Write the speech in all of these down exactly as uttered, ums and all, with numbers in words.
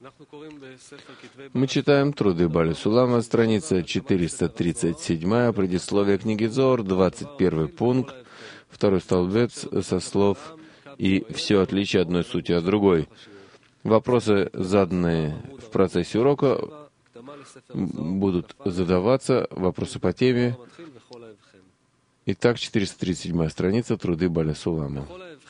Мы читаем труды Бали Сулама, страница четыреста тридцать семь, предисловие книги Зоар, двадцать первый пункт, второй столбец со слов «И все отличие одной сути от другой». Вопросы, заданные в процессе урока, будут задаваться, вопросы по теме. Итак, четыреста тридцать седьмая страница, труды Бали Сулама.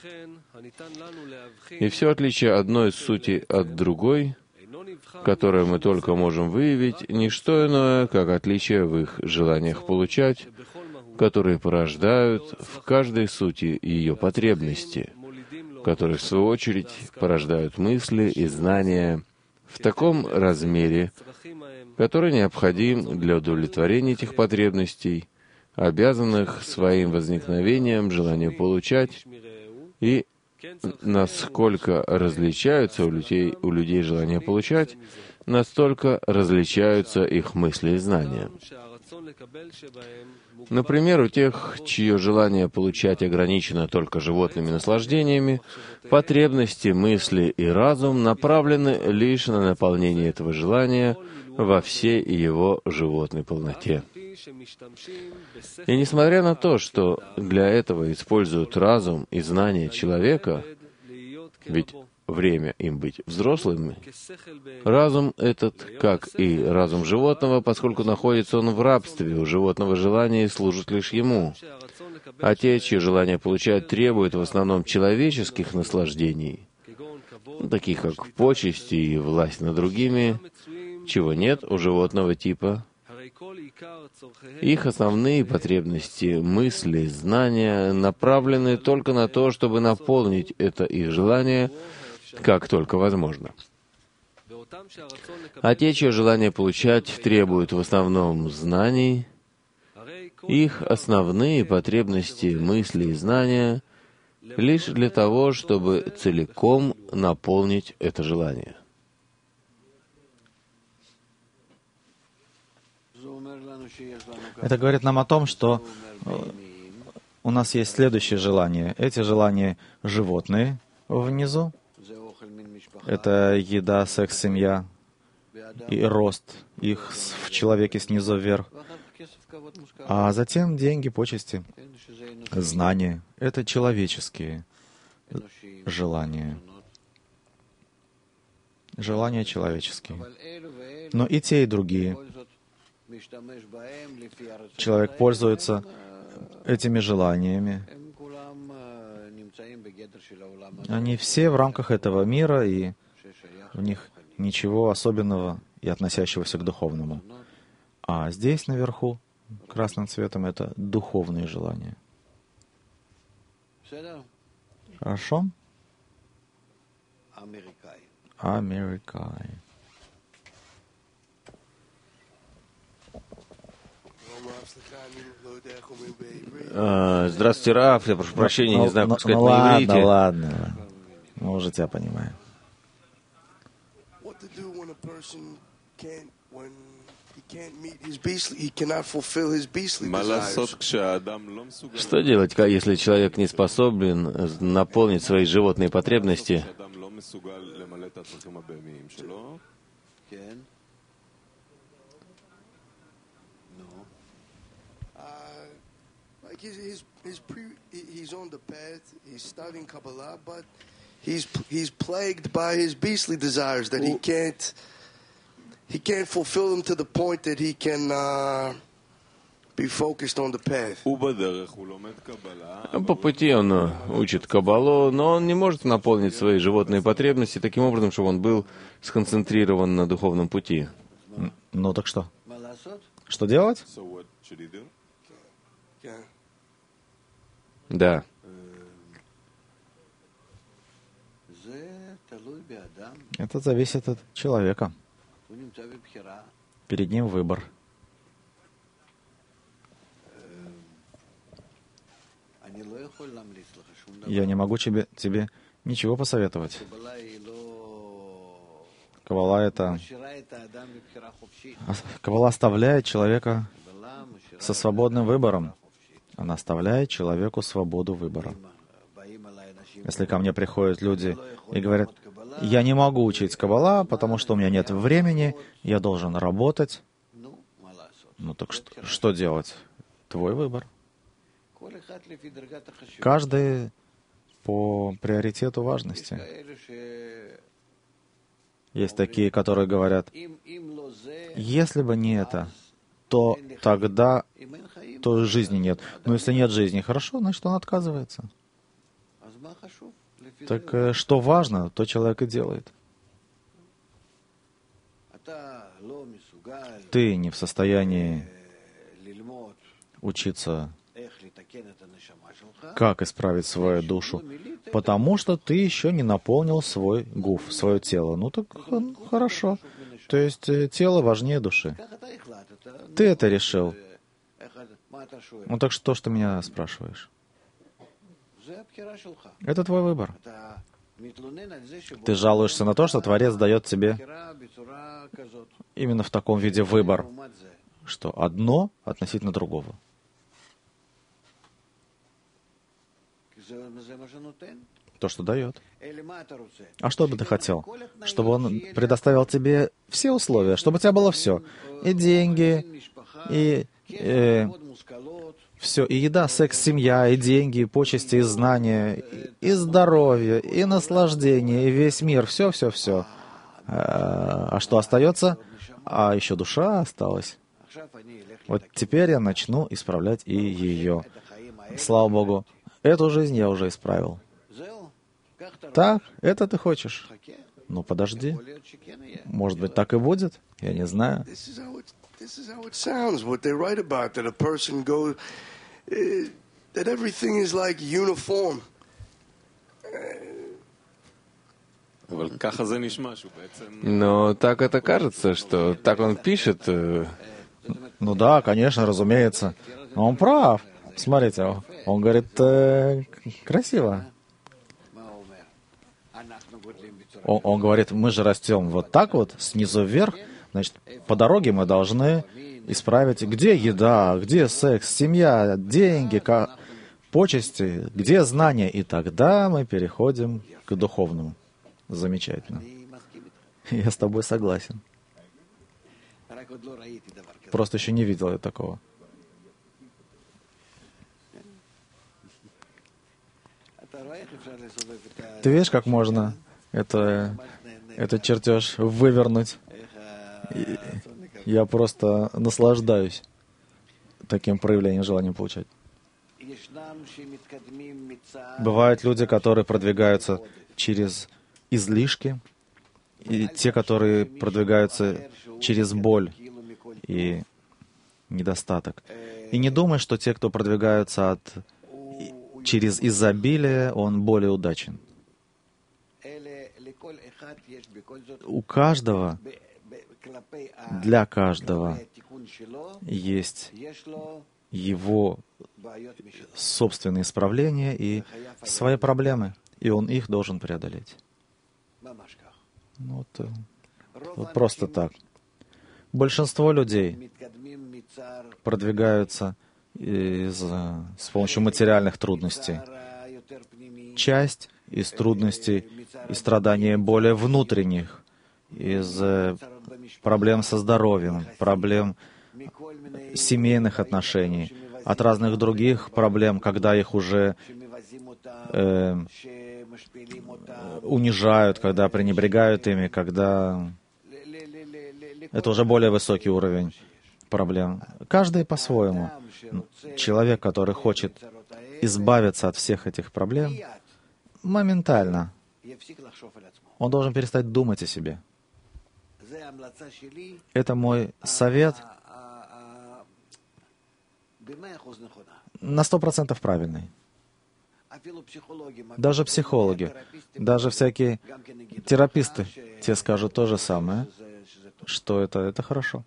И все отличие одной сути от другой, которое мы только можем выявить, не что иное, как отличие в их желаниях получать, которые порождают в каждой сути ее потребности, которые, в свою очередь, порождают мысли и знания в таком размере, который необходим для удовлетворения этих потребностей, обязанных своим возникновением желание получать, и насколько различаются у людей, у людей желания получать, настолько различаются их мысли и знания. Например, у тех, чье желание получать ограничено только животными наслаждениями, потребности, мысли и разум направлены лишь на наполнение этого желания во всей его животной полноте. И несмотря на то, что для этого используют разум и знания человека, ведь время им быть взрослыми, разум этот, как и разум животного, поскольку находится он в рабстве у животного желания и служит лишь ему. А те, чьи желания получать требуют в основном человеческих наслаждений, таких как почести и власть над другими, чего нет у животного типа, их основные потребности, мысли, знания направлены только на то, чтобы наполнить это их желание, как только возможно. А те, чье желание получать требуют в основном знаний, их основные потребности, мысли и знания лишь для того, чтобы целиком наполнить это желание. Это говорит нам о том, что у нас есть следующие желания. Эти желания животные внизу. Это еда, секс, семья и рост их в человеке снизу вверх. А затем деньги, почести, знания. Это человеческие желания. Желания человеческие. Но и те, и другие. Человек пользуется этими желаниями. Они все в рамках этого мира, и в них ничего особенного и относящегося к духовному. А здесь, наверху, красным цветом, это духовные желания. Хорошо? Америкай. Здравствуйте, Раф. Я прошу прощения, ну, не знаю, ну, как сказать ну, на иврите. Ладно, ладно. Мы уже тебя понимаем. Что делать, если человек не способен наполнить свои животные потребности? He's, he's, pre, he's on the path, he's studying Kabbalah, but he's, he's plagued by his beastly desires that he can't, he can't fulfill them to the point that he can uh, be focused on the path. По пути он учит Каббалу, но он не может наполнить свои животные потребности таким образом, чтобы он был сконцентрирован на духовном пути. Ну так что? Что делать? Да. Это зависит от человека. Перед ним выбор. Я не могу тебе, тебе ничего посоветовать. Каббала — это... Каббала оставляет человека со свободным выбором. Она оставляет человеку свободу выбора. Если ко мне приходят люди и говорят: я не могу учить Каббала, потому что у меня нет времени, я должен работать. Ну так что, что делать? Твой выбор. Каждый по приоритету важности. Есть такие, которые говорят, если бы не это, то тогда то жизни нет. Но если нет жизни, хорошо, значит, он отказывается. Так э, что важно, то человек и делает. Ты не в состоянии учиться, как исправить свою душу, потому что ты еще не наполнил свой гуф, свое тело. Ну так хорошо. То есть э, тело важнее души. Ты это решил. Ну так что ж ты меня спрашиваешь? Это твой выбор. Ты жалуешься на то, что Творец дает тебе именно в таком виде выбор, что одно относительно другого. То, что дает. А что бы ты хотел? Чтобы он предоставил тебе все условия, чтобы у тебя было все. И деньги, и э, все, и еда, секс, семья, и деньги, и почести, и знания, и, и здоровье, и наслаждение, и весь мир. Все, все, все. А, а что остается? А еще душа осталась. Вот теперь я начну исправлять и ее. Слава Богу, эту жизнь я уже исправил. Так, это ты хочешь? Ну, подожди. Может быть, так и будет? Я не знаю. This is how it sounds, what they write about, that a person goes, uh, that everything is like uniform. Но так это кажется, что так он пишет. э, Ну да, конечно, разумеется. Но он прав. Смотрите, он говорит, э, красиво. Он, он говорит, мы же растем вот так вот, снизу вверх. Значит, по дороге мы должны исправить, где еда, где секс, семья, деньги, ка- почести, где знания. И тогда мы переходим к духовному. Замечательно. Я с тобой согласен. Просто еще не видел я такого. Ты видишь, как можно это, этот чертеж вывернуть? И я просто наслаждаюсь таким проявлением желания получать. Бывают люди, которые продвигаются через излишки, и те, которые продвигаются через боль и недостаток. И не думай, что те, кто продвигаются от, через изобилие, он более удачен. У каждого, для каждого есть его собственные исправления и свои проблемы, и он их должен преодолеть. Вот, вот просто так. Большинство людей продвигаются из, с помощью материальных трудностей. Часть из трудностей и страданий более внутренних, из проблем со здоровьем, проблем семейных отношений, от разных других проблем, когда их уже э, унижают, когда пренебрегают ими, когда это уже более высокий уровень проблем. Каждый по-своему. Человек, который хочет избавиться от всех этих проблем, моментально он должен перестать думать о себе. Это мой совет на сто процентов правильный. Даже психологи, даже всякие тераписты, те скажут то же самое, что это, это хорошо.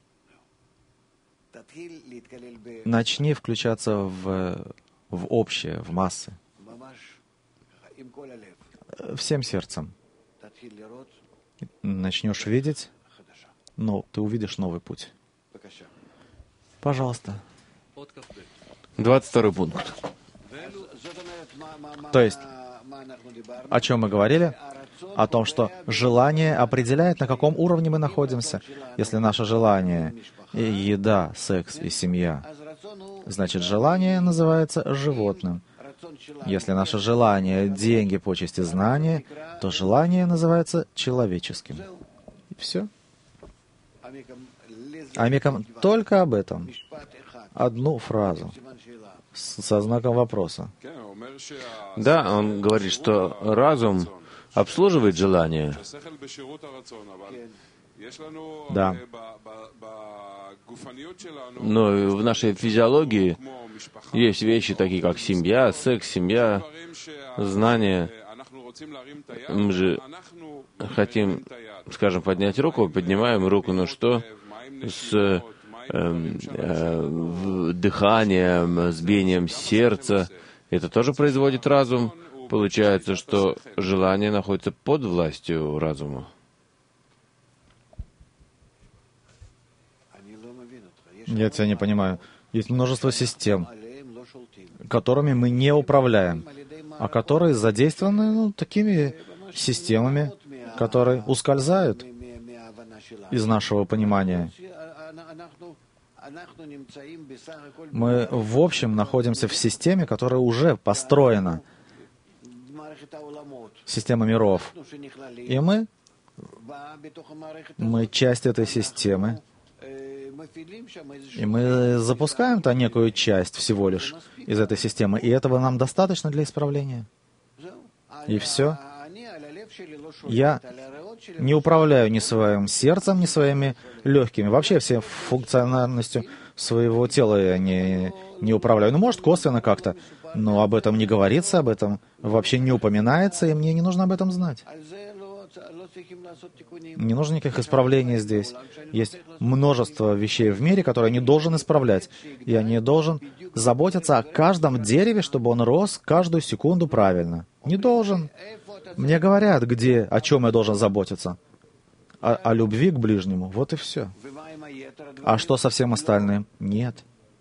Начни включаться в, в общее, в массы. Всем сердцем. Начнешь видеть, но ты увидишь новый путь. Пожалуйста. двадцать второй пункт. То есть, о чем мы говорили? о том, что желание определяет, на каком уровне мы находимся. Если наше желание — и еда, секс и семья, значит, желание называется животным. Если наше желание — деньги, почести, знания, то желание называется человеческим. И все. Амикам только об этом. Одну фразу со знаком вопроса. Да, он говорит, что разум обслуживает желание. Да. Но в нашей физиологии есть вещи такие, как семья, секс, семья, знания. Мы же хотим, скажем, поднять руку, поднимаем руку, но что с э, э, дыханием, с биением сердца? Это тоже производит разум. Получается, что желание находится под властью разума. Я тебя не понимаю. Есть множество систем, которыми мы не управляем, а которые задействованы ну, такими системами, которые ускользают из нашего понимания. Мы, в общем, находимся в системе, которая уже построена, система миров. И мы, мы часть этой системы, и мы запускаем-то некую часть всего лишь из этой системы, и этого нам достаточно для исправления. И все. Я не управляю ни своим сердцем, ни своими легкими. Вообще всей функциональностью своего тела я не, не управляю. Ну, может, косвенно как-то, но об этом не говорится, об этом вообще не упоминается, и мне не нужно об этом знать. Не нужно никаких исправлений здесь. Есть множество вещей в мире, которые я не должен исправлять. Я не должен заботиться о каждом дереве, чтобы он рос каждую секунду правильно. Не должен. Мне говорят, где, о чем я должен заботиться. О, о любви к ближнему. Вот и все. А что со всем остальным? Нет.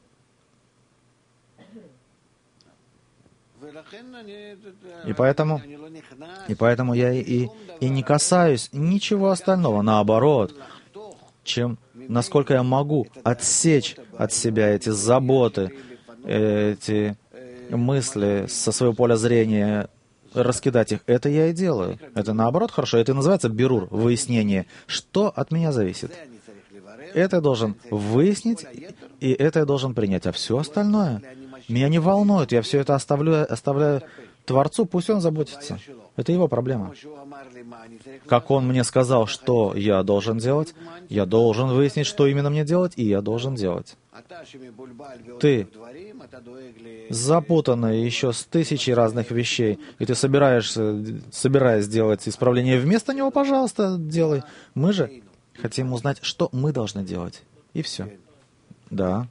И поэтому, и поэтому я и, и не касаюсь ничего остального. Наоборот, чем, насколько я могу отсечь от себя эти заботы, эти мысли со своего поля зрения, раскидать их, это я и делаю. Это наоборот хорошо. Это и называется бирур, выяснение, что от меня зависит. Это я должен выяснить, и это я должен принять. А все остальное меня не волнует. Я все это оставляю, оставляю Творцу, пусть он заботится. Это его проблема. Как он мне сказал, что я должен делать, я должен выяснить, что именно мне делать, и я должен делать. Ты запутанный еще с тысячей разных вещей, и ты собираешься, собираясь сделать исправление вместо него, пожалуйста, делай. Мы же хотим узнать, что мы должны делать. И все. Да.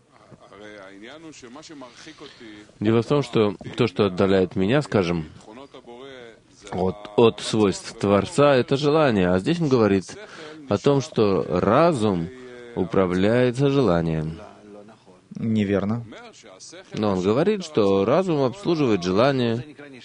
Дело в том, что то, что отдаляет меня, скажем, от, от свойств Творца, это желание. А здесь он говорит о том, что разум управляется желанием. Неверно. Но он говорит, что разум обслуживает желание.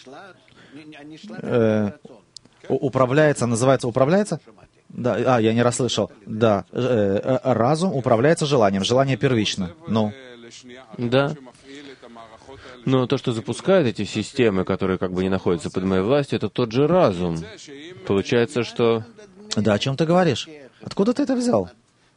Э, управляется, называется управляется? Да, а, я не расслышал. Да, э, э, разум управляется желанием. Желание первично. Ну. Да. Но то, что запускает эти системы, которые как бы не находятся под моей властью, это тот же разум. Получается, что... Да, о чем ты говоришь? Откуда ты это взял?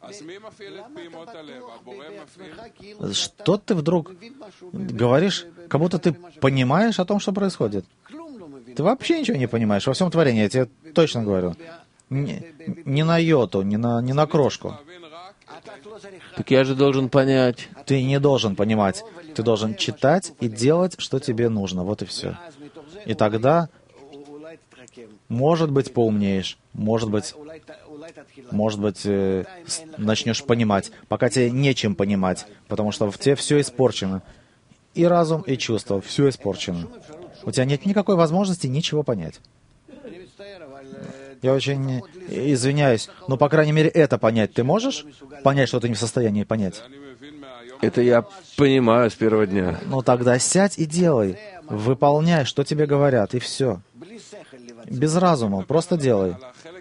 Что ты вдруг говоришь, как будто ты понимаешь о том, что происходит? Ты вообще ничего не понимаешь во всем творении, я тебе точно говорю. Ни, ни на йоту, ни на, ни на крошку. Так я же должен понять. Ты не должен понимать. Ты должен читать и делать, что тебе нужно. Вот и все. И тогда, может быть, поумнеешь. Может быть, может быть, э, начнешь понимать. Пока тебе нечем понимать, потому что в тебе все испорчено. И разум, и чувства. Все испорчено. У тебя нет никакой возможности ничего понять. Я очень извиняюсь, но, по крайней мере, это понять ты можешь? Понять, что ты не в состоянии понять? Это я понимаю с первого дня. Ну тогда сядь и делай. Выполняй, что тебе говорят, и все. Без разума, просто делай.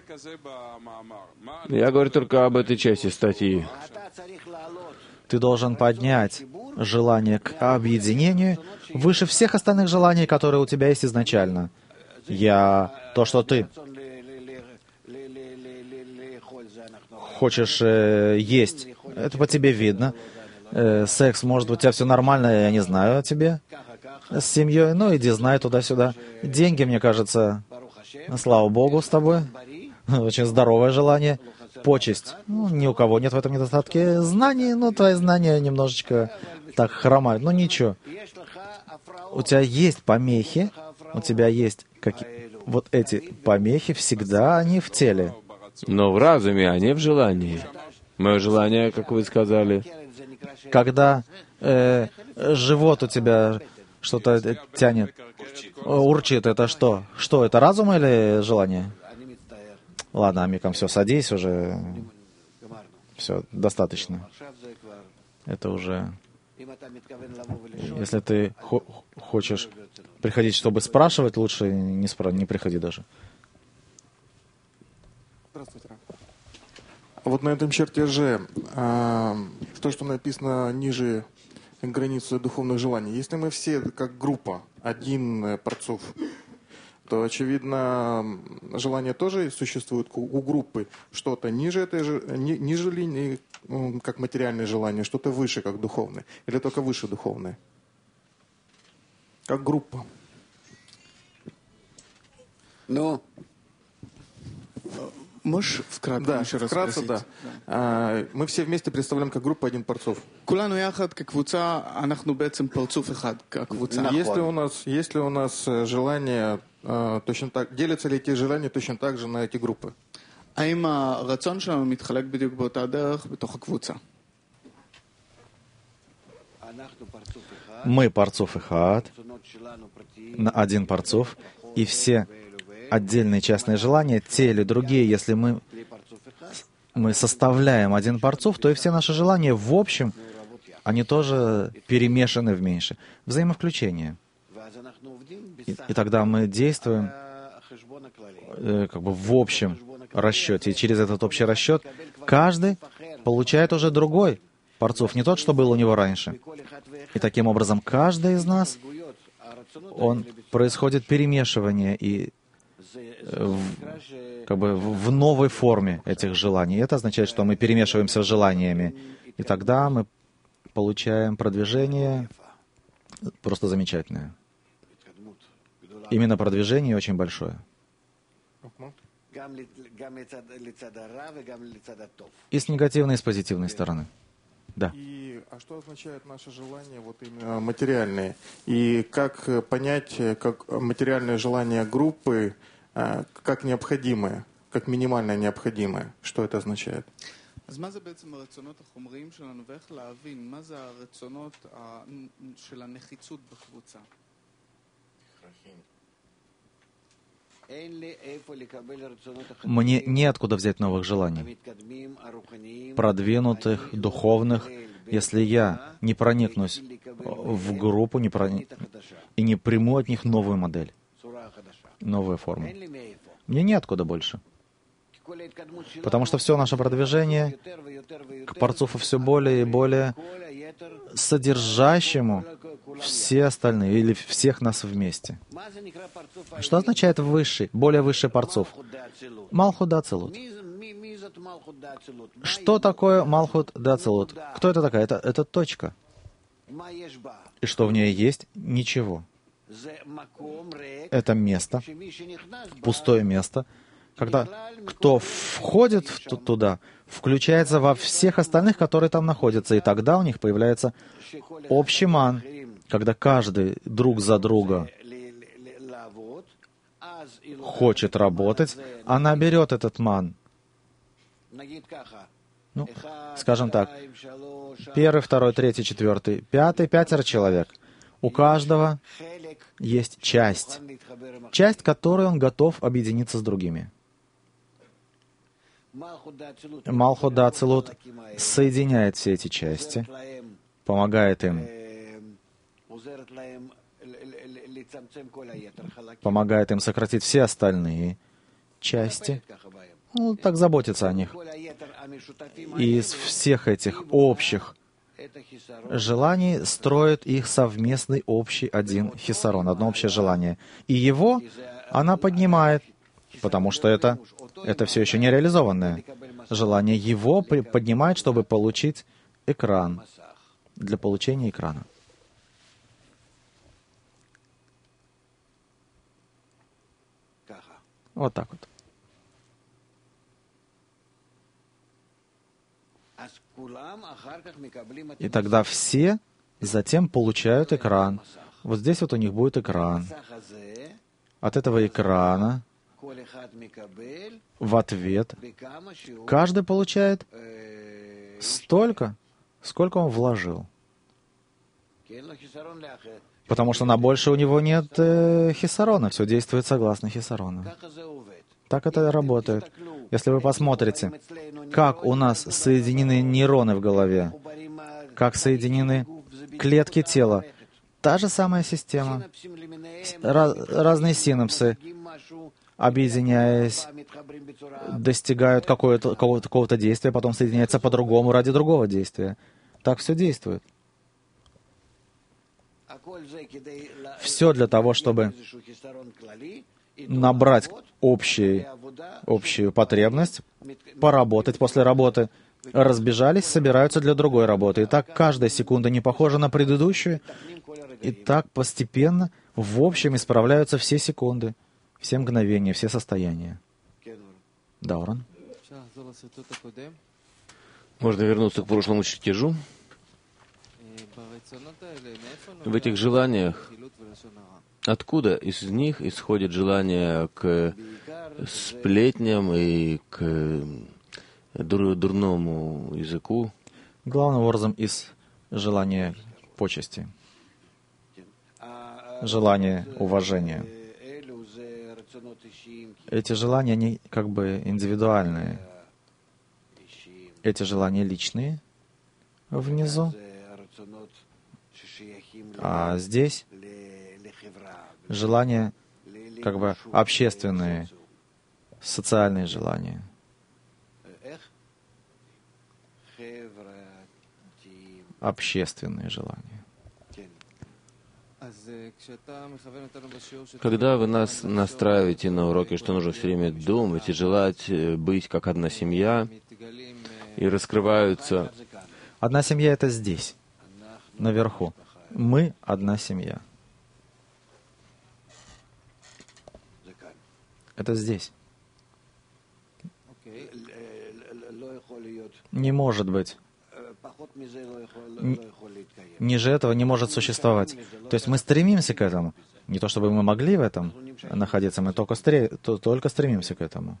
Я говорю только об этой части статьи. Ты должен поднять желание к объединению выше всех остальных желаний, которые у тебя есть изначально. Я, то, что ты хочешь э, есть, это по тебе видно. Э, секс, может быть, у тебя все нормально, я не знаю о тебе. С семьей, ну иди, знай туда-сюда. Деньги, мне кажется, слава Богу, с тобой. Очень здоровое желание. Почесть. Ну, ни у кого нет в этом недостатки знаний, но твои знания немножечко так хромают. Ну, ничего. У тебя есть помехи, у тебя есть какие... Вот эти помехи всегда, они в теле. Но в разуме, а не в желании. Мое желание, как вы сказали. Когда э, живот у тебя что-то тянет, урчит, это что? Что, это разум или желание? Ладно, Амикам, все, садись уже. Все, достаточно. Это уже... Если ты хо- хочешь приходить, чтобы спрашивать, лучше не, спра- не приходи даже. Здравствуйте. Вот на этом чертеже а, то, что написано ниже границы духовных желаний. Если мы все как группа, один парцов, то, очевидно, желание тоже существует у группы. Что-то ниже этой же, ни, ниже линии, как материальное желание, что-то выше, как духовное. Или только выше духовное. Как группа. Ну, можешь вкратце Да, еще раз вкратце, спросить? да. А, мы все вместе представляем как группа один парцов. כולנו יחד כקבוצה, אנחנו בעצם פרצוף אחד, כקבוצה. Если у нас, если у нас э, желание э, точно так, делятся ли эти желания точно так же на эти группы? האם הרצון שלנו מתחלק בדיוק באותה דרך בתוך הקבוצה? Мы парцов и хаад, на один парцов, и все отдельные частные желания, те или другие, если мы, мы составляем один парцов, то и все наши желания в общем, они тоже перемешаны в меньше. Взаимовключение. И, и тогда мы действуем э, как бы в общем расчете. И через этот общий расчет каждый получает уже другой парцов, не тот, что был у него раньше. И таким образом каждый из нас, он происходит перемешивание и в, как бы в новой форме этих желаний. И это означает, что мы перемешиваемся с желаниями. И тогда мы получаем продвижение просто замечательное. Именно продвижение очень большое. И с негативной, и с позитивной стороны. Да. И, а что означает наше желание, вот именно материальные? И как понять, как материальное желание группы, как необходимое, как минимально необходимое? Что это означает? אז מה זה בעצם הרצונות החומריים שלנו, ואיך להבין מה זה הרצונות של הנחיצות בקבוצה? Мне неоткуда взять новых желаний, продвинутых, духовных, если я не проникнусь в группу не прони... и не приму от них новую модель, новую форму. Мне неоткуда больше. Потому что все наше продвижение к Парцуфу все более и более содержащему все остальные, или всех нас вместе. Что означает высший, более высший Парцуф? Малхут да Ацилут. Что такое Малхут да Ацилут? Кто это такая? Это, это точка. И что в ней есть? Ничего. Это место, пустое место, когда кто входит в туда, включается во всех остальных, которые там находятся, и тогда у них появляется общий ман, когда каждый друг за друга хочет работать, она берет этот ман. Ну, скажем так, первый, второй, третий, четвертый, пятый, пятеро человек. У каждого есть часть, часть, которой он готов объединиться с другими. Малхут да Ацилут соединяет все эти части, помогает им помогает им сократить все остальные части. Ну, так заботится о них. И из всех этих общих желаний строит их совместный общий один хисарон, одно общее желание. И его она поднимает, потому что это, это все еще не реализованное желание. Его при- поднимает, чтобы получить экран, для получения экрана. Вот так вот. И тогда все затем получают экран. Вот здесь вот у них будет экран. От этого экрана в ответ каждый получает столько, сколько он вложил. Потому что на больше у него нет э, хисарона. Все действует согласно хисарону. Так это работает. Если вы посмотрите, как у нас соединены нейроны в голове, как соединены клетки тела, та же самая система, раз, разные синапсы, объединяясь, достигают какого-то, какого-то, какого-то действия, потом соединяются по-другому ради другого действия. Так все действует. Все для того, чтобы набрать общий, общую потребность, поработать после работы, разбежались, собираются для другой работы. И так каждая секунда не похожа на предыдущую, и так постепенно в общем исправляются все секунды, все мгновения, все состояния. Да, Оран? Можно вернуться к прошлому чертежу. В этих желаниях, откуда из них исходит желание к сплетням и к дур- дурному языку? Главным образом из желания почести, желания уважения. Эти желания, они как бы индивидуальные. Эти желания личные внизу. А здесь желания как бы общественные, социальные желания. Общественные желания. Когда вы нас настраиваете на уроке, что нужно все время думать и желать быть как одна семья, и раскрываются... Одна семья — это здесь, наверху. Мы — одна семья. Это здесь. Не может быть. Н- Ниже этого не может существовать. То есть мы стремимся к этому. Не то чтобы мы могли в этом находиться, мы только, стре- то- только стремимся к этому.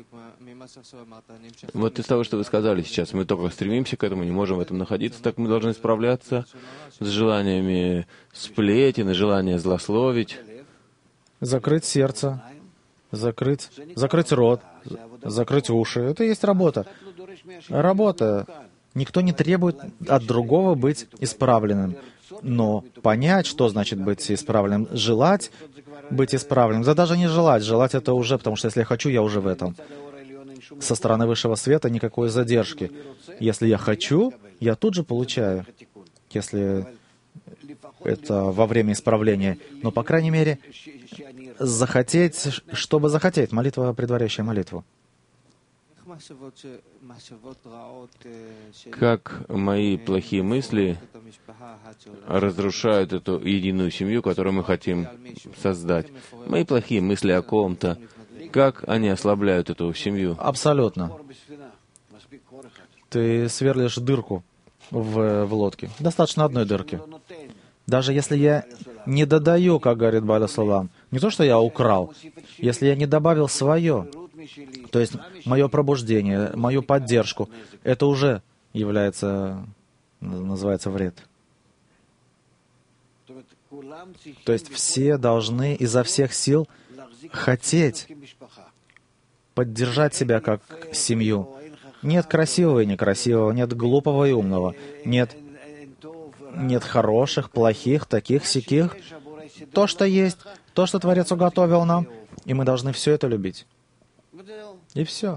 Вот из того, что вы сказали сейчас, мы только стремимся к этому, не можем в этом находиться, так мы должны справляться с желаниями сплетен и желания злословить. Закрыть сердце, закрыть, закрыть рот, закрыть уши. Это и есть работа. Работа. Никто не требует от другого быть исправленным. Но понять, что значит быть исправленным, желать быть исправленным, да даже не желать, желать это уже, потому что если я хочу, я уже в этом. Со стороны высшего света никакой задержки. Если я хочу, я тут же получаю, если это во время исправления. Но, по крайней мере, захотеть, чтобы захотеть. Молитва, предваряющая молитву. Как мои плохие мысли разрушают эту единую семью, которую мы хотим создать. Мои плохие мысли о ком-то, как они ослабляют эту семью. Абсолютно. Ты сверлишь дырку в, в лодке. Достаточно одной дырки. Даже если я не додаю, как говорит Бааля Сулам, не то, что я украл, если я не добавил свое, то есть мое пробуждение, мою поддержку, это уже является, называется, вред. То есть все должны изо всех сил хотеть поддержать себя как семью. Нет красивого и некрасивого, нет глупого и умного, нет, нет хороших, плохих, таких, сяких. то, что есть, то, что Творец уготовил нам, и мы должны все это любить. И все.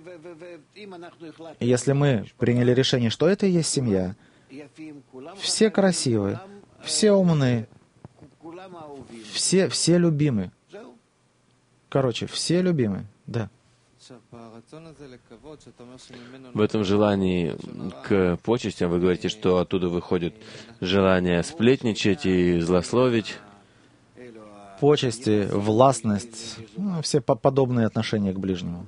И если мы приняли решение, что это и есть семья, все красивые, все умные, все, все любимы. Короче, все любимы, да. В этом желании к почестям вы говорите, что оттуда выходит желание сплетничать и злословить. Почести, властность, ну, все по- подобные отношения к ближнему.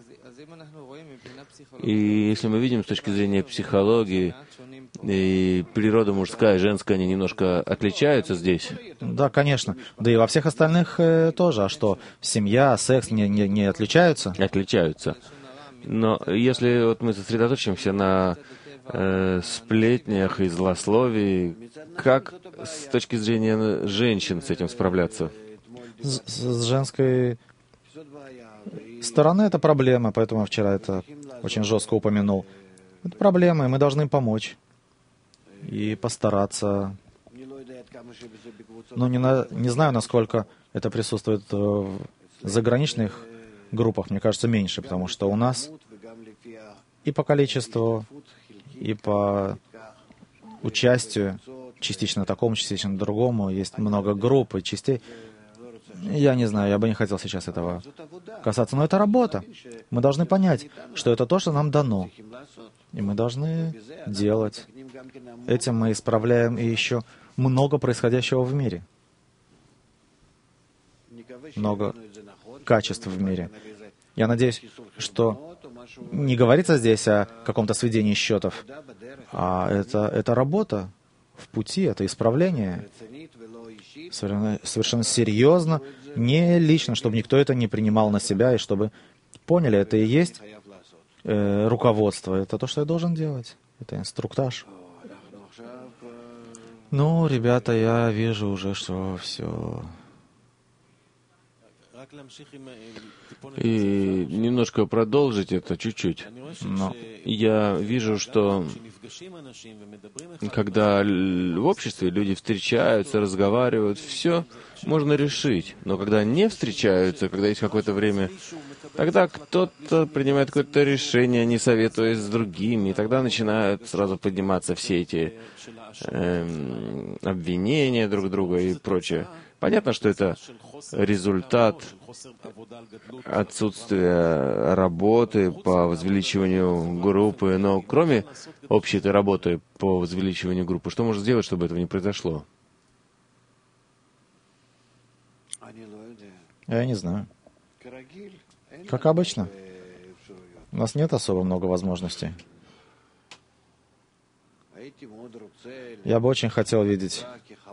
И если мы видим с точки зрения психологии, и природа мужская и женская, они немножко отличаются здесь. Да, конечно. Да и во всех остальных э, тоже. А что, семья, секс не, не, не отличаются? Отличаются. Но если вот мы сосредоточимся на э, сплетнях и злословии, как с точки зрения женщин с этим справляться? С, с женской стороны это проблема, поэтому я вчера это очень жестко упомянул. Это проблема, и мы должны им помочь. И постараться. Ну, не, на, не знаю, насколько это присутствует в заграничных группах, мне кажется, меньше, потому что у нас и по количеству, и по участию, частично такому, частично другому, есть много групп и частей. Я не знаю, я бы не хотел сейчас этого касаться, но это работа. Мы должны понять, что это то, что нам дано. И мы должны делать. Этим мы исправляем и еще много происходящего в мире. Много качеств в мире. Я надеюсь, что не говорится здесь о каком-то сведении счетов, а это, это работа в пути, это исправление. Совершенно, совершенно серьезно, не лично, чтобы никто это не принимал на себя, и чтобы поняли, это и есть э, руководство, это то, что я должен делать, это инструктаж. Ну, ребята, я вижу уже, что все. И немножко продолжить это чуть-чуть. Но Я вижу, что когда в обществе люди встречаются, разговаривают, все можно решить. Но когда не встречаются, когда есть какое-то время, тогда кто-то принимает какое-то решение, не советуясь с другими, и тогда начинают сразу подниматься все эти эм, обвинения друг друга и прочее. Понятно, что это результат отсутствия работы по возвеличиванию группы, но кроме общей этой работы по возвеличиванию группы, что можно сделать, чтобы этого не произошло? я не знаю. Как обычно. У нас нет особо много возможностей. Я бы очень хотел видеть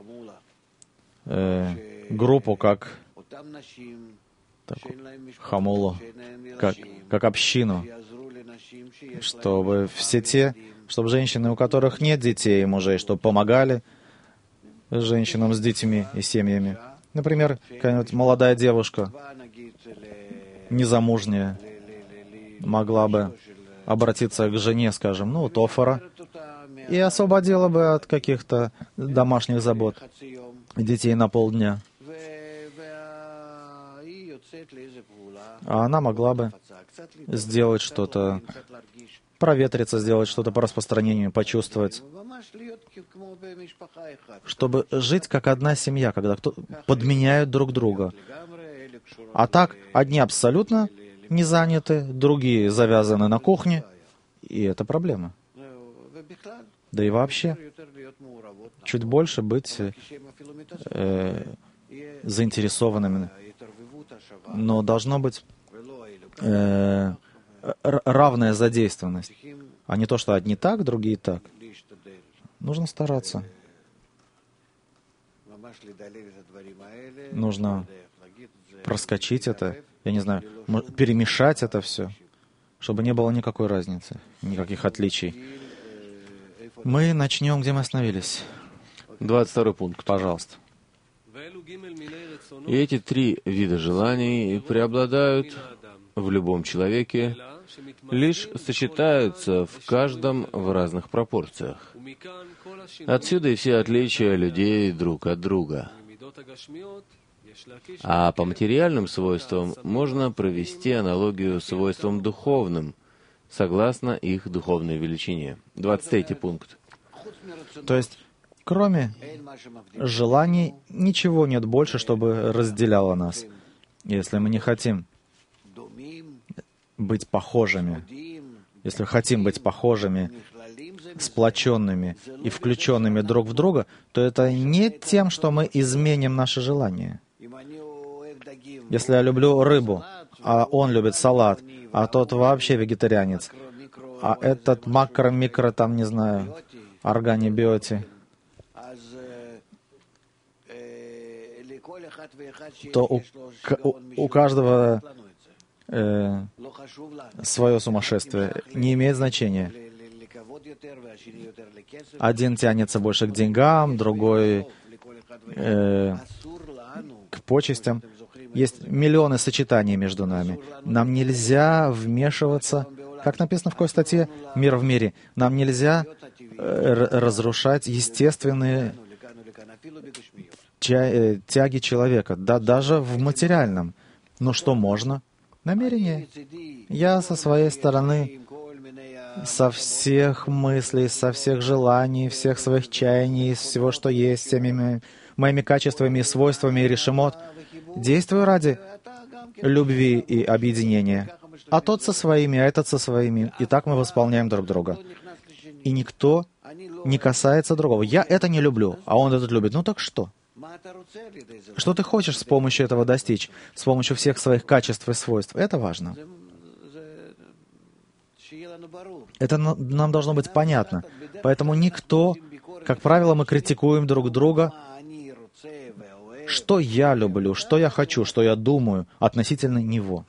э, группу как так, хамулу, как, как общину, чтобы все те, чтобы женщины, у которых нет детей и мужей, чтобы помогали женщинам с детьми и семьями. Например, какая-нибудь молодая девушка, незамужняя, могла бы обратиться к жене, скажем, ну, Тофора, и освободила бы от каких-то домашних забот детей на полдня. А она могла бы сделать что-то, проветриться, сделать что-то по распространению, почувствовать, чтобы жить как одна семья, когда кто подменяют друг друга. А так, одни абсолютно не заняты, другие завязаны на кухне, и это проблема. Да и вообще, чуть больше быть э, заинтересованными. Но должно быть э, равная задействованность, а не то, что одни так, другие так. Нужно стараться. Нужно проскочить это, я не знаю, перемешать это все, чтобы не было никакой разницы, никаких отличий. Мы начнем, где мы остановились. двадцать второй пункт. Пожалуйста. И эти три вида желаний преобладают в любом человеке, лишь сочетаются в каждом в разных пропорциях. Отсюда и все отличия людей друг от друга. А по материальным свойствам можно провести аналогию с свойством духовным, согласно их духовной величине. двадцать третий пункт. То есть, кроме желаний, ничего нет больше, чтобы разделяло нас. Если мы не хотим быть похожими, если хотим быть похожими, сплоченными и включенными друг в друга, то это не тем, что мы изменим наши желания. Если я люблю рыбу, а он любит салат, а тот вообще вегетарианец, а этот макро-микро, там, не знаю, органи-биоти, то у, у, у каждого э, свое сумасшествие. Не имеет значения. Один тянется больше к деньгам, другой э, к почестям. Есть миллионы сочетаний между нами. Нам нельзя вмешиваться, как написано в какой статье, «Мир в мире». Нам нельзя э, разрушать естественные тяги человека, да, даже в материальном. Но что можно? Намерение. Я со своей стороны, со всех мыслей, со всех желаний, всех своих чаяний, из всего, что есть, всеми моими качествами и свойствами и решимот, действую ради любви и объединения. А тот со своими, а этот со своими. И так мы восполняем друг друга. И никто не касается другого. Я это не люблю, а он этот любит. Ну так что? Что ты хочешь с помощью этого достичь? С помощью всех своих качеств и свойств? Это важно. Это нам должно быть понятно. Поэтому никто, как правило, мы критикуем друг друга, что я люблю, что я хочу, что я думаю относительно него.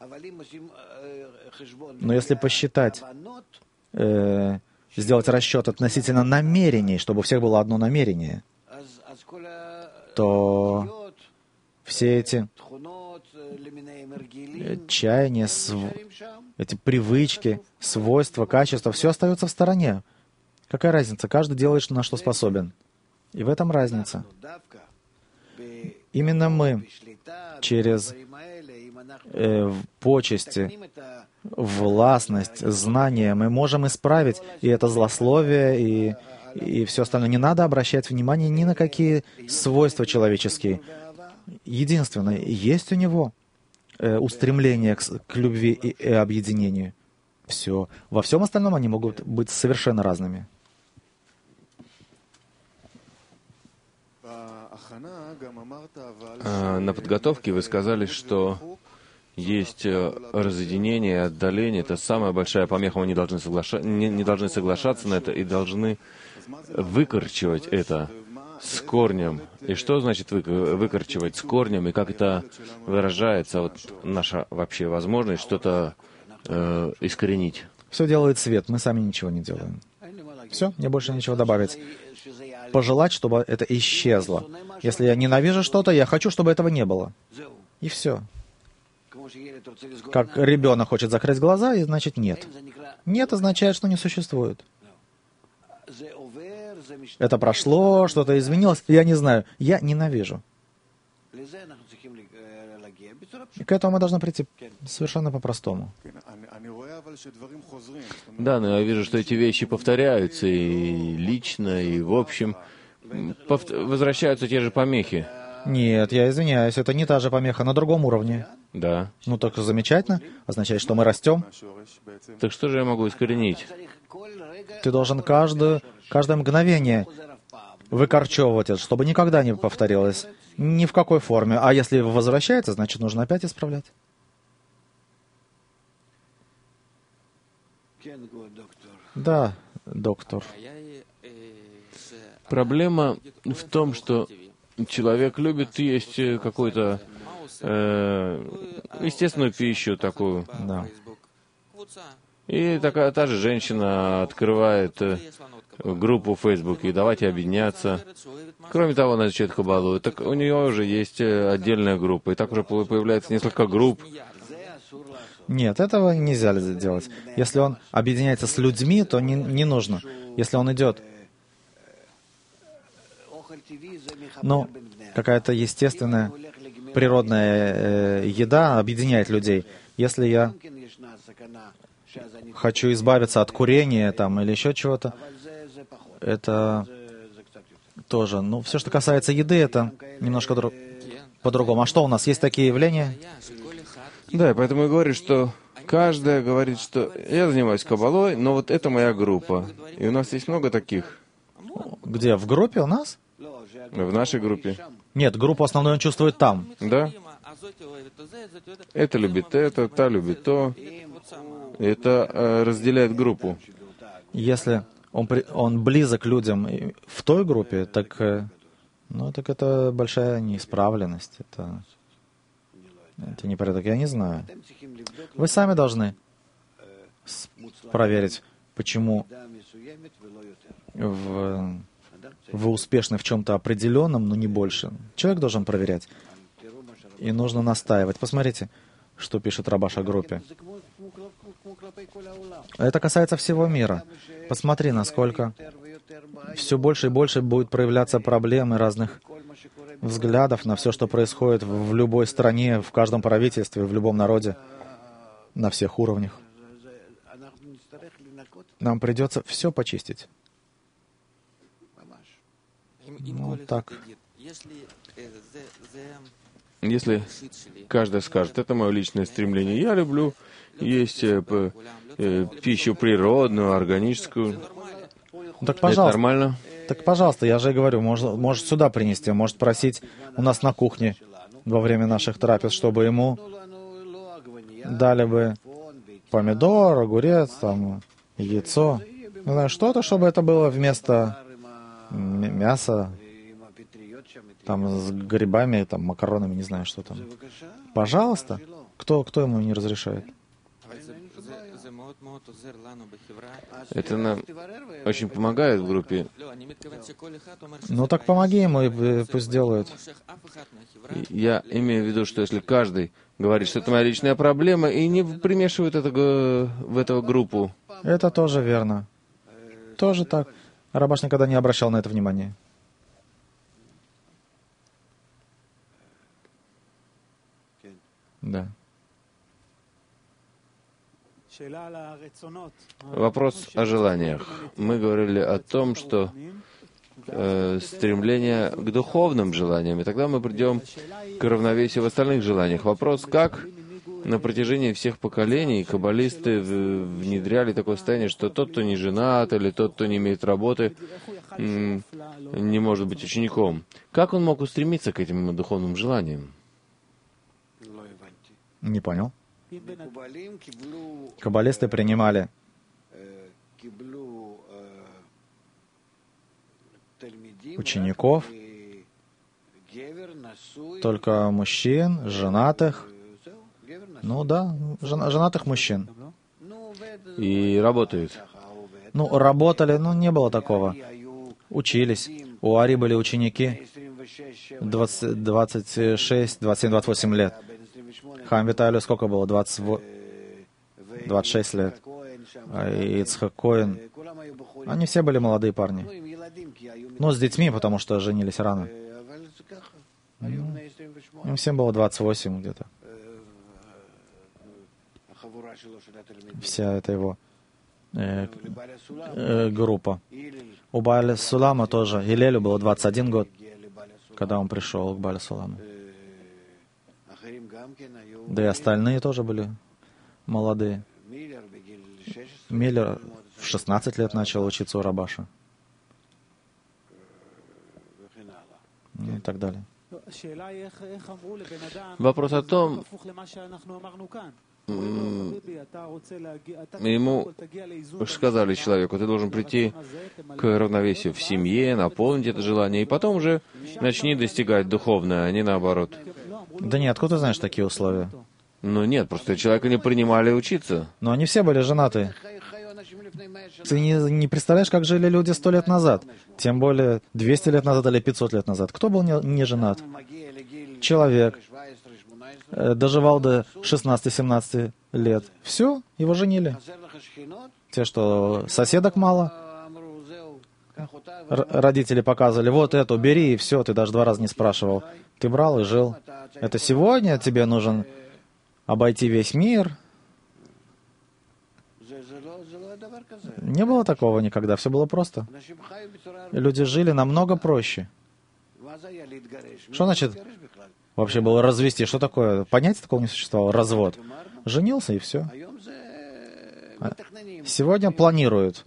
Но если посчитать, э, сделать расчет относительно намерений, чтобы у всех было одно намерение, то все эти чаяния, св... эти привычки, свойства, качества, все остается в стороне. Какая разница? Каждый делает, на что способен. И в этом разница. Именно мы через э, почести, властность, знания мы можем исправить и это злословие, и, и все остальное. Не надо обращать внимание ни на какие свойства человеческие. Единственное, есть у него э, устремление к, к любви и, и объединению. Все. Во всем остальном они могут быть совершенно разными. На подготовке вы сказали, что есть разъединение, отдаление. Это самая большая помеха. Мы не должны, соглаша... не, не должны соглашаться на это и должны выкорчевать это с корнем. И что значит вы... выкорчевать с корнем, и как это выражается? Вот наша вообще возможность что-то э, искоренить. Все делает свет, мы сами ничего не делаем. Все, мне больше ничего добавить. Пожелать, чтобы это исчезло. Если я ненавижу что-то, я хочу, чтобы этого не было. И все. Как ребенок хочет закрыть глаза, и значит нет. Нет означает, что не существует. Это прошло, что-то изменилось, я не знаю. Я ненавижу. И к этому мы должны прийти совершенно по-простому. Да, но я вижу, что эти вещи повторяются и лично, и в общем. Пов... Возвращаются те же помехи. Нет, я извиняюсь, это не та же помеха, на другом уровне. Да. Ну так замечательно. Означает, что мы растем. Так что же я могу искоренить? Ты должен каждое, каждое мгновение выкорчевывать это, чтобы никогда не повторилось. Ни в какой форме. А если возвращается, значит, нужно опять исправлять. Да, доктор. Проблема в том, что человек любит есть какую-то э, естественную пищу такую. Да. И такая та же женщина открывает э, группу в Фейсбуке, и давайте объединяться. Кроме того, она изучает Каббалу. Так у нее уже есть отдельная группа, и так уже появляется несколько групп. Нет, этого нельзя делать. Если он объединяется с людьми, то не, не нужно. Если он идет Но какая-то естественная, природная э, еда объединяет людей. Если я хочу избавиться от курения там, или еще чего-то, это тоже. Ну, все, что касается еды, это немножко друг... по-другому. А что у нас? Есть такие явления? Да, поэтому и говорю, что каждая говорит, что я занимаюсь каббалой, но вот это моя группа. И у нас есть много таких. Где? В группе у нас? В нашей группе. Нет, группу основную он чувствует там. Да? Это любит это, та любит то. Это э, разделяет группу. Если он, при... он близок к людям и в той группе, так, э, ну, так это большая неисправленность. Это, это непорядок. Я не знаю. Вы сами должны с- проверить, почему в... вы успешны в чем-то определенном, но не больше. Человек должен проверять. И нужно настаивать. Посмотрите, что пишет Рабаш о группе. Это касается всего мира. Посмотри, насколько все больше и больше будет проявляться проблемы разных взглядов на все, что происходит в любой стране, в каждом правительстве, в любом народе, на всех уровнях. Нам придется все почистить. Ну, так. Если каждый скажет, это мое личное стремление, я люблю есть э, п- э, пищу природную, органическую, Ну, так, это пожалуйста. нормально. Так, пожалуйста, я же говорю, может, может сюда принести, может просить у нас на кухне во время наших трапез, чтобы ему дали бы помидор, огурец, там, яйцо. Не знаю, что-то, чтобы это было вместо м- мяса, там, с грибами, там, макаронами, не знаю, что там. Пожалуйста. Кто, кто ему не разрешает? Это нам очень помогает в группе. Ну так помоги ему, и э, пусть делают. И Я имею в виду, что если каждый говорит, что это моя личная проблема, и не примешивает это г- в эту группу, Это тоже верно. Тоже так. Рабаш никогда не обращал на это внимания. Да. вопрос о желаниях. Мы говорили о том, что э, стремление к духовным желаниям, и тогда мы придем к равновесию в остальных желаниях. Вопрос, как на протяжении всех поколений каббалисты в- внедряли такое состояние, что тот, кто не женат, или тот, кто не имеет работы, м, не может быть учеником. Как он мог устремиться к этим духовным желаниям? Не понял. Каббалисты принимали учеников, только мужчин, женатых. Ну да, жен- женатых мужчин. И работают. Ну, работали, ну, не было такого. Учились. У Ари были ученики двадцать, двадцать шесть, двадцать семь, двадцать восемь лет. Хам Виталию сколько было? двадцать, двадцать шесть лет. А Ицхак Коэн. Они все были молодые парни. Ну, с детьми, потому что женились рано. Ну, им всем было двадцать восемь где-то. Вся эта его э, э, группа. У Бааля Сулама тоже. Илелю было двадцать один год, когда он пришел к Бааля Суламу. Да и остальные тоже были молодые. Миллер в шестнадцать лет начал учиться у Рабаша. Ну и так далее. Вопрос о том, м, ему сказали человеку, ты должен прийти к равновесию в семье, наполнить это желание, и потом уже начни достигать духовное, а не наоборот. Да нет, откуда ты знаешь такие условия? Ну нет, просто человека не принимали учиться. Но они все были женаты. Ты не, не представляешь, как жили люди сто лет назад. Тем более двести лет назад или пятьсот лет назад. Кто был не, не женат? Человек э, доживал до шестнадцати-семнадцати лет. Все, его женили. Те, что соседок мало, р- родители показывали, вот эту бери, и все, ты даже два раза не спрашивал. Ты брал и жил. Это сегодня тебе нужен обойти весь мир. Не было такого никогда, все было просто. Люди жили намного проще. Что значит вообще было развести? Что такое? Понятия такого не существовало. Развод. Женился и все. Сегодня планируют.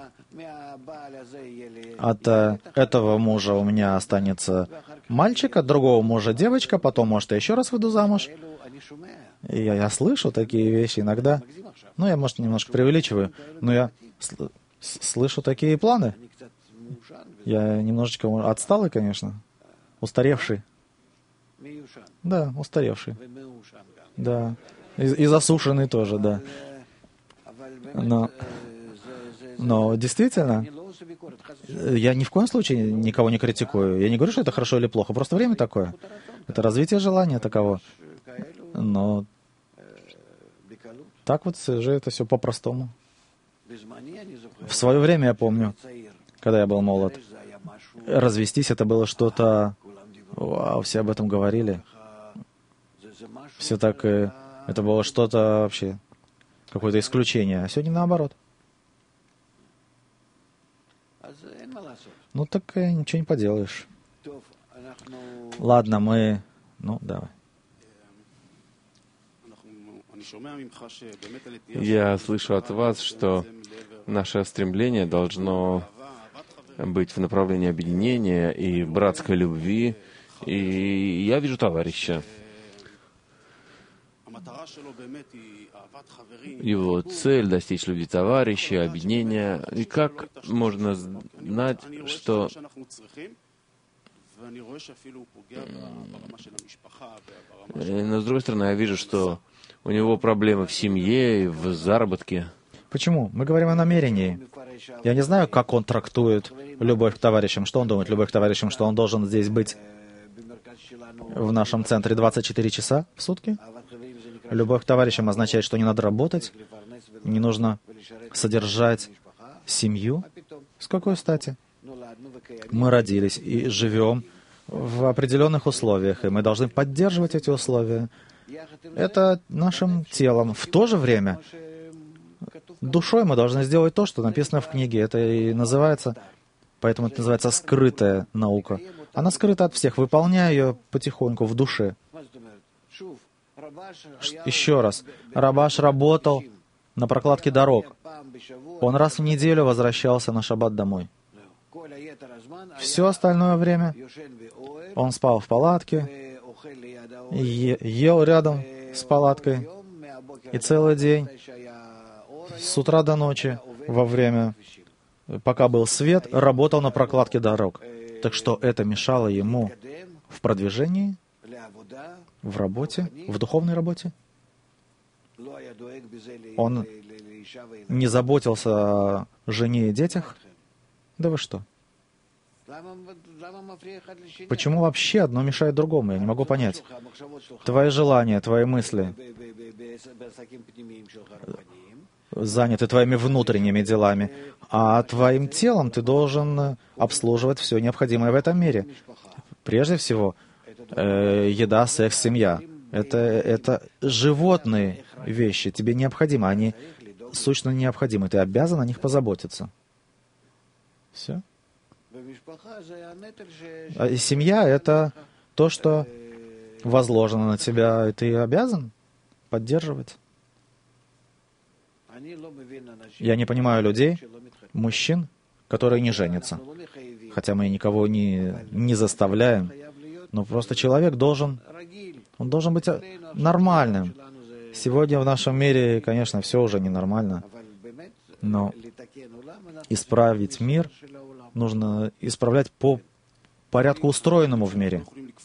От э, этого мужа у меня останется мальчик, от другого мужа девочка, потом, может, я еще раз выйду замуж. И я, я слышу такие вещи иногда. Ну, я, может, немножко преувеличиваю, но я сл- слышу такие планы. Я немножечко отсталый, конечно. Устаревший. Да, устаревший. Да. И, и засушенный тоже, да. Но, но действительно, я ни в коем случае никого не критикую. Я не говорю, что это хорошо или плохо. Просто время такое. Это развитие желания таково. Но так вот же это все по-простому. В свое время, я помню, когда я был молод, развестись — это было что-то... Вау, все об этом говорили. Все так... э, Это было что-то вообще, какое-то исключение. А сегодня наоборот. Ну так э, ничего не поделаешь. Ладно, мы... Ну, давай. Я слышу от вас, что наше стремление должно быть в направлении объединения и братской любви. И я вижу товарища. Его цель — достичь любви товарища, объединения. И как можно знать, что... Но с другой стороны, я вижу, что у него проблемы в семье и в заработке. Почему? Мы говорим о намерении. Я не знаю, как он трактует любовь к товарищам. Что он думает, любовь к товарищам, что он должен здесь быть в нашем центре двадцать четыре часа в сутки? Любовь к товарищам означает, что не надо работать, не нужно содержать семью. С какой стати? Мы родились и живем в определенных условиях, и мы должны поддерживать эти условия. Это нашим телом. В то же время душой мы должны сделать то, что написано в книге. Это и называется, поэтому это называется скрытая наука. Она скрыта от всех, выполняя ее потихоньку в душе. Еще раз. Рабаш работал на прокладке дорог. Он раз в неделю возвращался на шаббат домой. Все остальное время он спал в палатке, е- ел рядом с палаткой, и целый день, с утра до ночи, во время, пока был свет, работал на прокладке дорог. Так что это мешало ему в продвижении, в работе, в духовной работе. Он не заботился о жене и детях. Да вы что? Почему вообще одно мешает другому? Я не могу понять. Твои желания, твои мысли заняты твоими внутренними делами, а твоим телом ты должен обслуживать все необходимое в этом мире. Прежде всего, э, еда, секс, семья. Это, это животные вещи. Тебе необходимо. Они сущно необходимы. Ты обязан о них позаботиться. Все. А семья — это то, что возложено на тебя, и ты обязан поддерживать. Я не понимаю людей, мужчин, которые не женятся. Хотя мы никого не, не заставляем. Но просто человек должен, он должен быть нормальным. Сегодня в нашем мире, конечно, все уже ненормально. Но исправить мир нужно исправлять по порядку, устроенному в мире.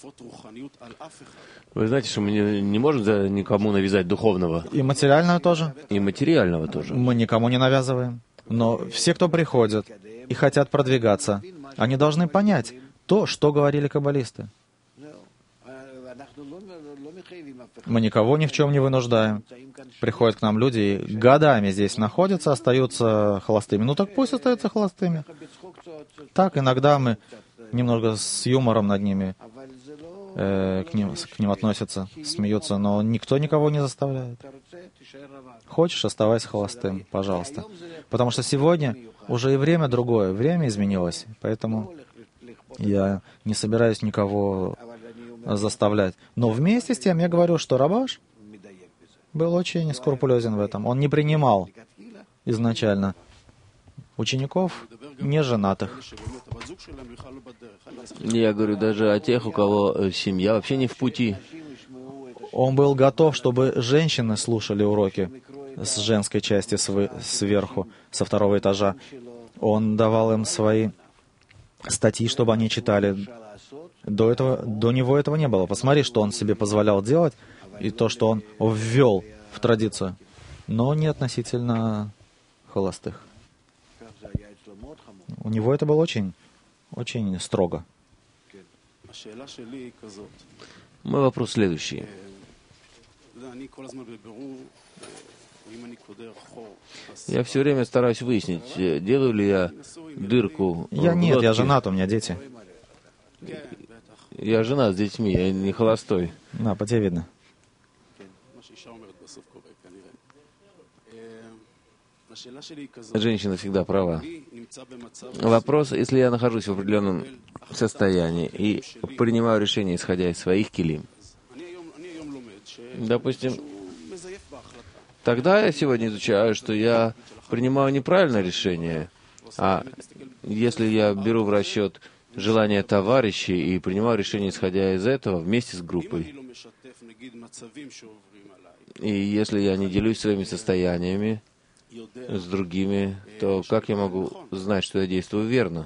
Вы знаете, что мы не, не можем за никому навязать духовного. И материального тоже. И материального тоже. Мы никому не навязываем. Но все, кто приходят и хотят продвигаться, они должны понять то, что говорили каббалисты. Мы никого ни в чем не вынуждаем. Приходят к нам люди и годами здесь находятся, остаются холостыми. Ну так пусть остаются холостыми. Так, иногда мы немного с юмором над ними э, к, ним, к ним относятся, смеются, но никто никого не заставляет. Хочешь, оставайся холостым, пожалуйста. Потому что сегодня уже и время другое, время изменилось, поэтому я не собираюсь никого заставлять. Но вместе с тем я говорю, что Рабаш был очень скрупулезен в этом. Он не принимал изначально учеников неженатых. Я говорю даже о тех, у кого семья вообще не в пути. Он был готов, чтобы женщины слушали уроки с женской части сверху, со второго этажа. Он давал им свои статьи, чтобы они читали. До этого, до него этого не было. Посмотри, что он себе позволял делать, и то, что он ввел в традицию, но не относительно холостых. У него это было очень, очень строго. Мой вопрос следующий. Я все время стараюсь выяснить, делаю ли я дырку. Я нет, я женат, у меня дети. Я женат с детьми, я не холостой. На, по тебе видно. Женщина всегда права. Вопрос, если я нахожусь в определенном состоянии и принимаю решение, исходя из своих килим. Допустим, тогда я сегодня изучаю, что я принимаю неправильное решение, а если я беру в расчет желание товарищей и принимаю решение, исходя из этого, вместе с группой. И если я не делюсь своими состояниями с другими, то как я могу знать, что я действую верно?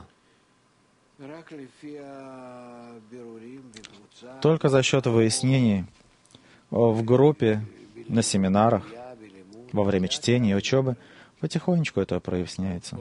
Только за счет выяснений в группе, на семинарах, во время чтения и учебы, потихонечку это проясняется.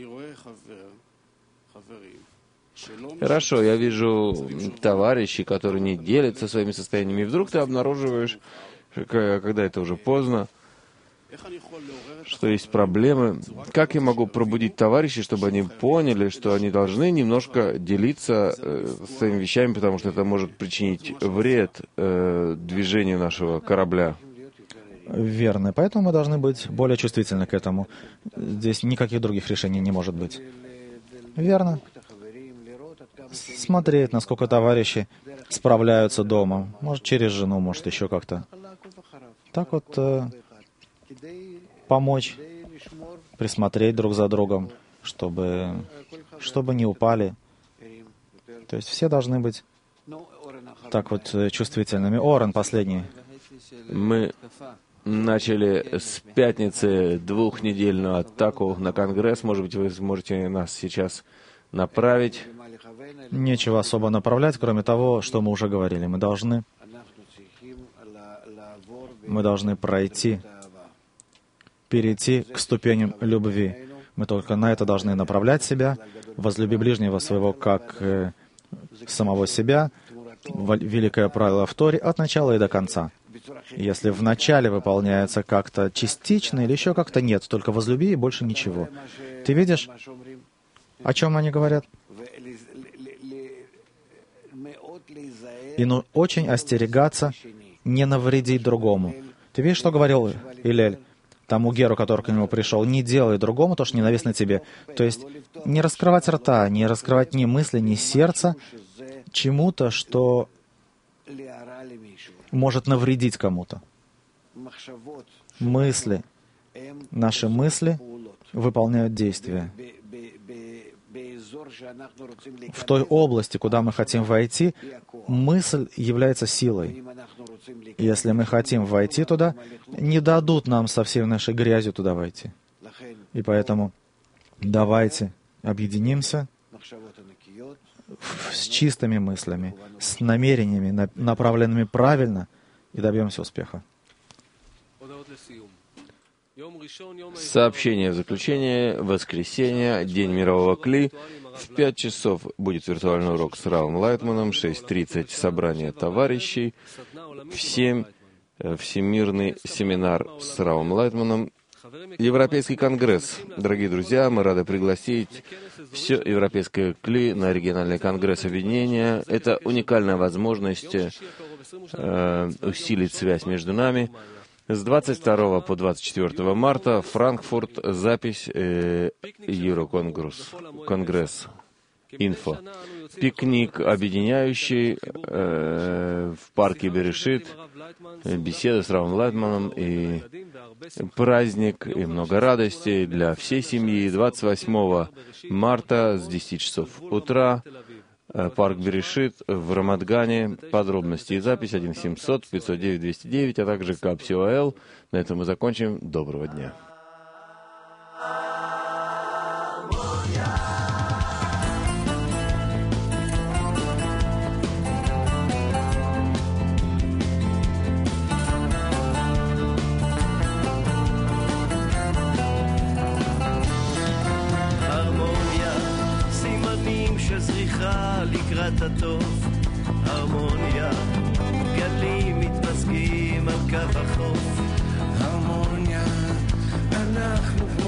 Хорошо, я вижу товарищей, которые не делятся своими состояниями, и вдруг ты обнаруживаешь, когда это уже поздно, что есть проблемы. Как я могу пробудить товарищей, чтобы они поняли, что они должны немножко делиться э, своими вещами, потому что это может причинить вред э, движению нашего корабля? Верно. Поэтому мы должны быть более чувствительны к этому. Здесь никаких других решений не может быть. Верно. Смотреть, насколько товарищи справляются дома. Может, через жену, может, еще как-то. Так вот, э, помочь, присмотреть друг за другом, чтобы, чтобы не упали. То есть все должны быть так вот чувствительными. Орен, последний. Мы начали с пятницы двухнедельную атаку на Конгресс. Может быть, вы сможете нас сейчас направить? Нечего особо направлять, кроме того, что мы уже говорили. Мы должны, мы должны пройти, перейти к ступеням любви. Мы только на это должны направлять себя. Возлюби ближнего своего как э, самого себя. Великое правило в Торе от начала и до конца. Если в начале выполняется как-то частично или еще как-то, нет, только возлюби и больше ничего. Ты видишь, о чем они говорят? И ну, очень остерегаться, не навредить другому. Ты видишь, что говорил Илель тому Геру, который к нему пришел? Не делай другому то, что ненавистно тебе. То есть не раскрывать рта, не раскрывать ни мысли, ни сердца чему-то, что может навредить кому-то. Мысли, наши мысли выполняют действия. В той области, куда мы хотим войти, мысль является силой. Если мы хотим войти туда, не дадут нам со всей нашей грязью туда войти. И поэтому давайте объединимся с чистыми мыслями, с намерениями, направленными правильно, и добьемся успеха. Сообщение в заключение. Воскресенье, День мирового Кли. В пять часов будет виртуальный урок с Равом Лайтманом. шесть тридцать собрание товарищей. В семь Всемирный семинар с Равом Лайтманом, Европейский конгресс. Дорогие друзья, мы рады пригласить все европейское КЛИ на региональный конгресс объединения. Это уникальная возможность э, усилить связь между нами. С двадцать второго по двадцать четвёртого марта Франкфурт, запись э, Евроконгресс, конгресс, инфо. Пикник объединяющий э, в парке Берешит, беседа с Равом Лайтманом и праздник и много радости для всей семьи. двадцать восьмого марта с десяти часов утра, парк Берешит в Рамадгане. Подробности и запись один семьсот пятьсот девять двести девять, а также КАПСИОЛ. На этом мы закончим. Доброго дня. לקראת הטוב, הרמוניה, גלים מתמזגים על קו החוף, הרמוניה, אנחנו